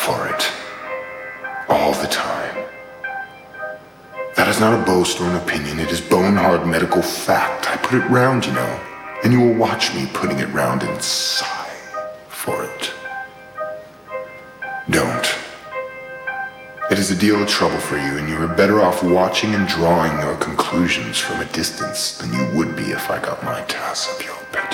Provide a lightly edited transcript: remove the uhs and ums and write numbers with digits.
for it. All the time. That is not a boast or an opinion. It is bone-hard medical fact. I put it round, you know, and you will watch me putting it round and sigh for it. Don't. It is a deal of trouble for you, and you are better off watching and drawing your conclusions from a distance than you would be if I got my task of your pen.